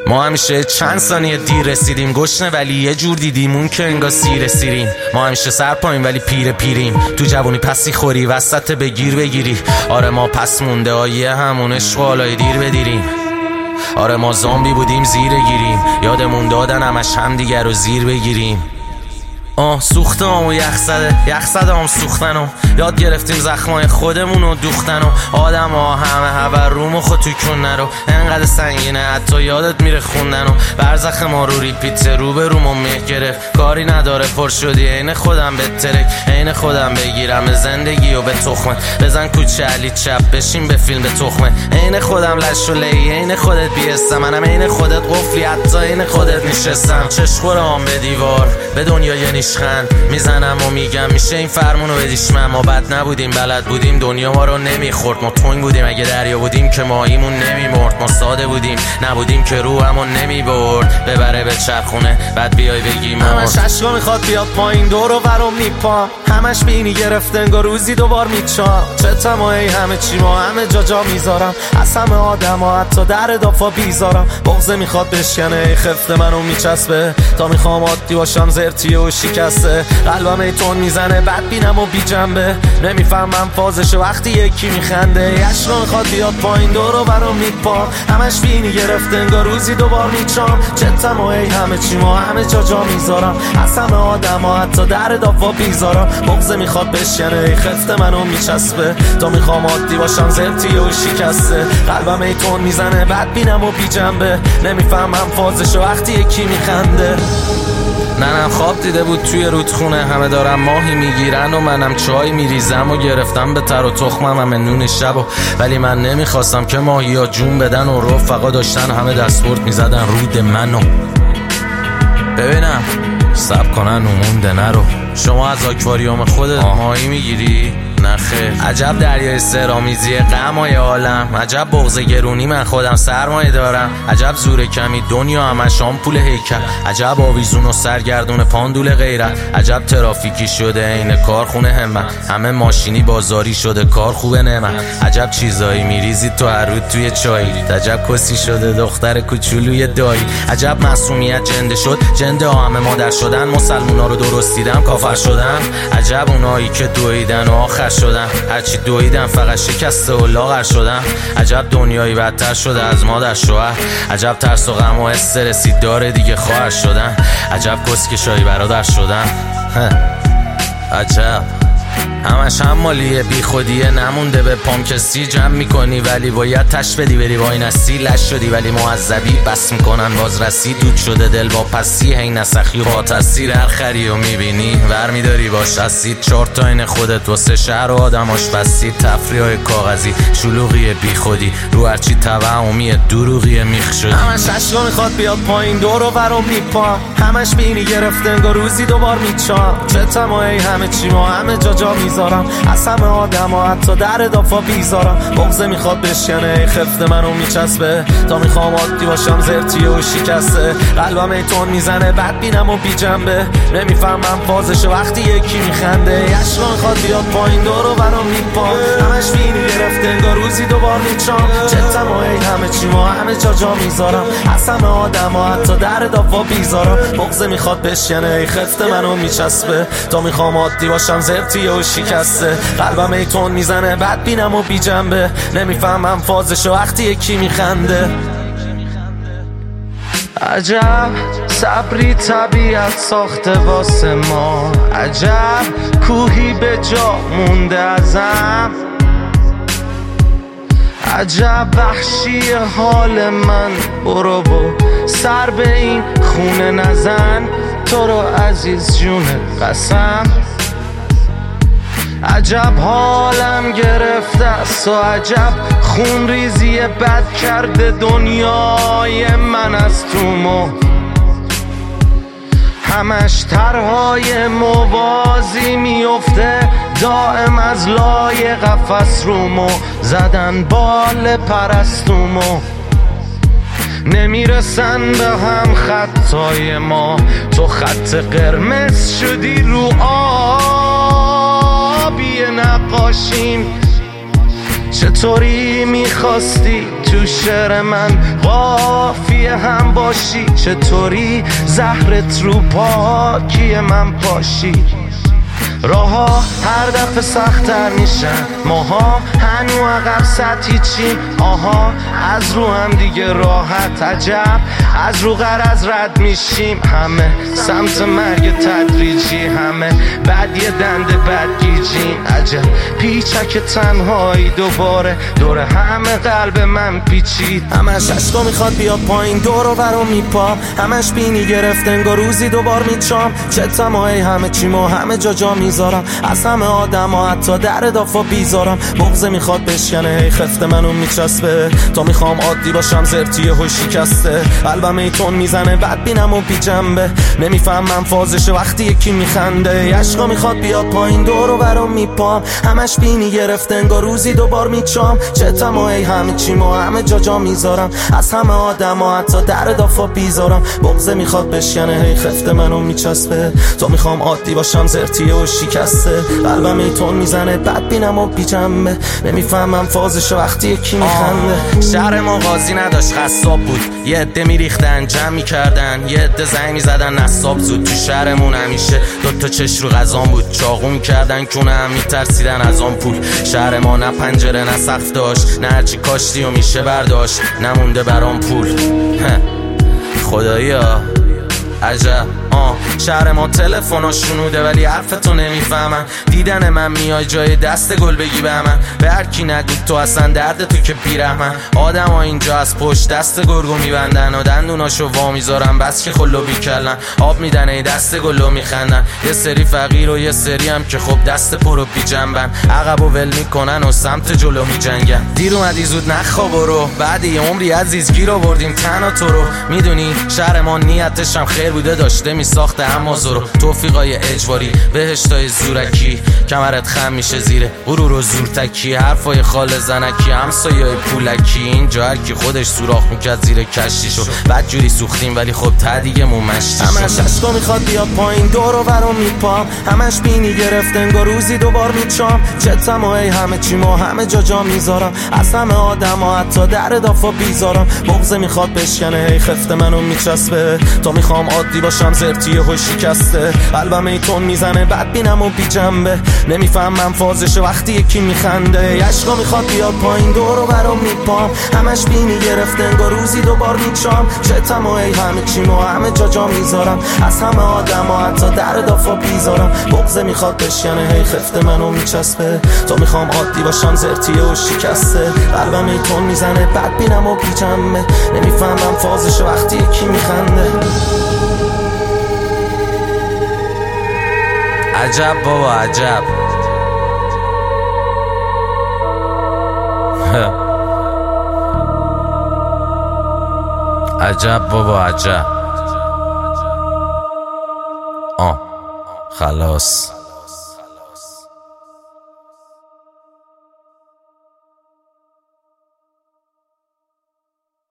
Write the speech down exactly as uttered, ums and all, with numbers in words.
ما همیشه چند ثانیه دیر رسیدیم، گشنه ولی یه جور دیدیمون که انگار سیر سیریم. ما همیشه سر پایین ولی پیر پیریم، تو جوونی پسی خوری وسط بگیر بگیری. آره ما پس مونده آیه همون عشق و حالای دیر بدیریم. آره ما زامبی بودیم زیر گیریم، یادمون دادن همش هم دیگر رو زیر بگیریم. آه سوخته هم و یخ زده یخ زده هم سوختن و یاد گرفتیم زخمای خودمون رو دوختن و آدم ها همه هبر روم و خود توی کن نرو انقدر سنگینه حتی یادت میره خوندن و برزخ ما رو ریپیت رو به روم و میه گرفت. کاری نداره پر شدی عین خودم به ترک عین خودم بگیرم به زندگی و به تخمه بزن کوچه علی چپ بشین به فیلم به تخمه عین خودم لش و لی عین خودت بیستم منم عین خودت قفلی حتی عین خودت نشستم. چشخورام به دیوار به دنیا یعنی میزنم و میگم میشه این فرمونو بدیش من. ما بد نبودیم بلد بودیم دنیا ما رو نمیخورد، ما تنگ بودیم اگه دریا بودیم که ماهیمون نمیمرد. ما ساده بودیم نبودیم که روحمون نمیبرد ببره به چرخونه بعد بیای بگی مرد. همش عشقا میخواد بیاد پایین دورو برام میپام، همش بینی گرفته انگار روزی دوبار میچام. چه تمایی همه چی ما همه جا جا میذارم از همه آدم ها حتی در دافا بیزارم. بغضه میخواد بشکنه خفت منو میچسبه تا میخوام عادی باشم زرتی و شکسته. قلبم ایتون میزنه بد بینم و بی جنبه نمیفهمم فازش وقتی یکی میخنده. عشقا میخواد بیاد پایین دورو برام میپام، همش بینی گرفته انگار روزی دوبار میچام. چه تمایی همه چی ما همه جا جا میذارم از همه آدم ها حتی در دافا بیزارم. بغضه میخواد بشکنه خفت منو میچسبه تا میخوام عادی باشم زرتی و شکسته. قلبم ایتون میزنه بد بینم و بی جنبه نمیفهمم فازش وقتی یکی میخنده. ننم خواب دیده بود توی رودخونه همه دارم ماهی میگیرن و منم چای میریزم و گرفتم به تر و تخمم همه نون شب و ولی من نمیخواستم که ماهی ها جون بدن و رفقا داشتن همه دستورد میزدن رود منو ببینم سب کنن اومونده نرو. شما از آکواریوم خودت ماهی میگیری؟ نخه. عجب دریای سرامیزی غمای عالم، عجب بغض گرونی من خودم سرمایه دارم، عجب زور کمی دنیا همش آمپول هیکل، عجب آویزون و سرگردون پاندول غیرت، عجب ترافیکی شده این کارخونه همت، همه ماشینی بازاری شده کار خوبه نعمت، عجب چیزایی میریزی تو هر روز توی چای، عجب کسی شده دختر کوچولوی دایی، عجب معصومیت جنده شد جنده ها همه مادر شدن، مسلمونا رو درست دیدم کافر شدن، عجب اونایی که دویدن و آخر شدن هرچی دویدن فقط شکسته و لاغر شدن، عجب دنیایی بدتر شده از مادر شوهر، عجب ترس و غم و استرسی داره دیگه خواهر شدن، عجب کسکشایی برادر شدن. عجب همش هم مالیه بی خودیه نمونده به پام کسی جمع میکنی ولی باید تش بدی بری با این اصی لش شدی ولی معذبی بس میکنن باز رسی دود شده دل با پسی هی نسخی و با تاثیر هر خری و میبینی ور میداری باش اسید چهار تا این خودت واسه شهر و آدماش بسید تفریح های کاغذی شلوغی بی خودی رو هرچی توهمیه دروغی میخ شدی. همش عشقا میخواد بیاد پایین دورو برام میپام، همش بینی گرفته انگار روزی دوبار میچام، چه تمایی همه چی ما همه جا جا میذارم از همه آدم ها حتی در دافا بیزارم، بغضه میخواد بشکنه خفت منو میچسبه تا میخوام عادی باشم زرتی و شکسته، قلبم ایتون میزنه بد بینم و بی جنبه نمیفهمم فازش وقتی یکی میخنده، عشقا میخواد بیاد پایین دورو برام میپام، همش بینی گرفته انگار روزی دوبار میچام، چه تمایی همه چی ما همه جا جا میذارم از همه آدم ها حتی در دافا بیزارم، بغضه میخواد بشکنه خفت منو میچسبه تا میخوام عادی باشم زرتی و شکسته، قلبم ایتون میزنه بد بینم و بی جنبه نمیفهمم فازش وقتی یکی میخنده. عجب صبری طبیعت ساخته واسه ما، عجب کوهی به جا مونده ازم، عجب وحشی حال من برو و سر به این خونه نزن تو رو عزیز جون قسم، عجب حالم گرفته است و عجب خون ریزی بد کرده دنیای من از تو مو، همش طرحهای موازی میفته دائم از لای قفس رومو زدن بال پرستومو، نمیرسن به هم خطای ما تو خط قرمز شدی رو آبی نقاشیم، چطوری میخواستی تو شعر من قافیه هم باشی، چطوری زهرت رو پاکی من پاشی. راها هر دفعه سخت‌تر میشن، ماها هنو عقب سطحی چیم. آها از رو هم دیگه راحت، عجب از رو غرض رد میشیم. همه سمت مرگ تدریجی، همه بعد یه دنده بد گیجیم. عجب پیچک تنهایی دوباره دور همه قلب من پیچید. همش عشقا میخواد بیاد پایین، دور و برو میپام، همش بینی گرفت انگار روزی دوبار میچام. چه تمایی همه چیمو همه جا جا میذارم، از همه آدم ها حتی در دافا بیزارم. بغضه میخواد بشکنه هی خفت منو میچسبه، تا میخوام عادی باشم زرتیه و شکسته. قلبم ایتون میزنه بد بینم و بی جنبه، نمیفهمم فازشه وقتی یکی میخنده. عشقا میخواد بیاد پایین، دور و برام میپام، همش بینی گرفت انگار روزی دوبار میچام. چه تمایی همه چیمو همه جا جا میذارم، از همه آدم ها حتی در دافا بیزارم. بغضه میخواد بشکنه هی خفت منو میچسبه، تا میخوام عادی باشم زرتیه و شکسته. قلبم ایتون میزنه بد بینم و بی جنبه، نمیفهمم فازش وقتی یکی میخنده. شهر ما قاضی نداشت خصاب بود، یه عده میریختن جمع میکردن، یه عده زنگ میزدن نصاب زود. تو شهرمون همیشه دوتا چش رو غذام بود، چاقو میکردن کونه هم میترسیدن از آن پول. شهر ما نه پنجره نه سقف داشت، نه هرچی کاشتی و میشه برداشت، نمونده برام پول. خدایا عجب. آه شهر ما تلفن ها شنوده ولی حرفتو نمیفهمن. دیدن من میای جای دست گل بگی به من، به هر کی نگو تو اصلا درد تو که بیرحمن. آدم ها اینجا از پشت دست گرگو میبندن و دندوناشو وا میذارن، بس که خلو بیکلن. آب میدن ای دست گلو میخندن، یه سری فقیر و یه سری هم که خب دست پرو بی جنبن. عقب و ول میکنن و سمت جلو میجنگن. دیر اومدی زود نخوا برو، بعد یه عمری عزیز گیر آوردیم تنها تو رو. میدونی شهر ما نیتش هم خیر بوده، داشته میساخته اما زورو. توفیقای اجباری بهشتای زورکی، کمرت خم میشه زیره غرور و زورتکی. حرفای خال زنکی همسایه‌های پولکی، اینجا هر کی خودش سوراخ میکرد زیر کشتیشو. بعد جوری سوختیم ولی خب ته دیگه مون مشتیشو. همش عشقا میخواد بیاد پایین، دور و برو میپام، همش بینی گرفت انگار روزی دوبار میچام. چه تمایی همه چیمو همه جا جا میذارم، از همه آدم ها حتی در دافا بیزارم. بغضه میخواد بشکنه هی خفت منو میچسبه، تا میخوام عادی باشم زرتیه و شکسته. قلبم ایتون میزنه بد بینم و بی جنبه، نمیفهمم فازشه وقتی یکی میخنده. عشقا میخواد بیاد پایین، دور و برام میپام، همش بینی گرفت انگار روزی دوبار میچام. چه تمایی همه چیمو همه جا جا میذارم، از همه آدم ها حتی در دافا بیزارم. بغضه میخواد بشکنه هی خفت منو میچسبه، تا میخوام عادی باشم زرتیه و شکسته. قلبم ایتون میزنه بد بینم و بی جنبه، نمیفهمم فازشه وقتی یکی میخنده. عجب بابا عجب. عجب بابا عجب. آه خلاص.